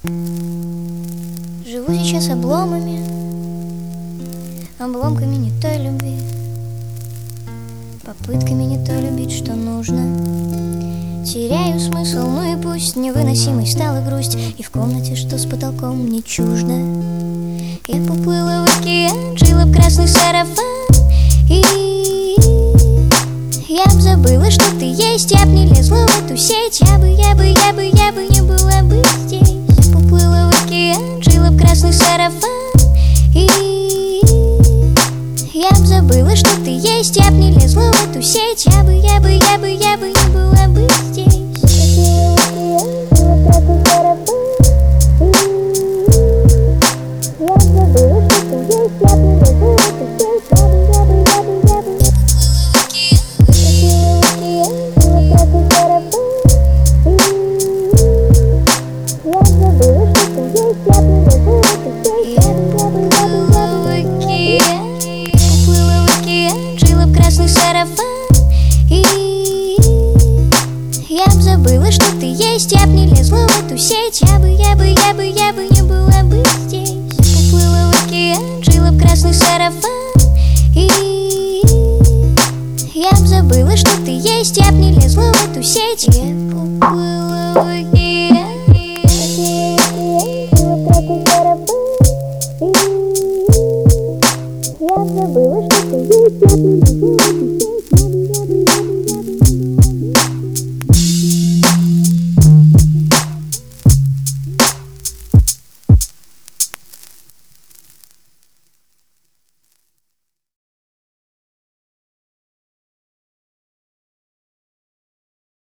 Живу сейчас обломами, обломками не той любви, попытками не то любить, что нужно. Теряю смысл, ну и пусть невыносимой стала грусть, и в комнате, что с потолком, мне чуждо. Я поплыла в океан, жила в красный сарафан, и я б забыла, что ты есть, я б не лезла в эту сеть, я бы не была бы здесь. Я поплыла в океан, жила в красный сарафан, и я б забыла, что ты есть, я б не лезла в эту сеть, я бы не была бы здесь. Я б забыла, что ты есть, я б не лезла в эту сеть, я бы не была бы здесь. Поплыла в океан, жила в красный сарафан, и я б забыла, что ты есть, я б не лезла в эту сеть. Я поплыла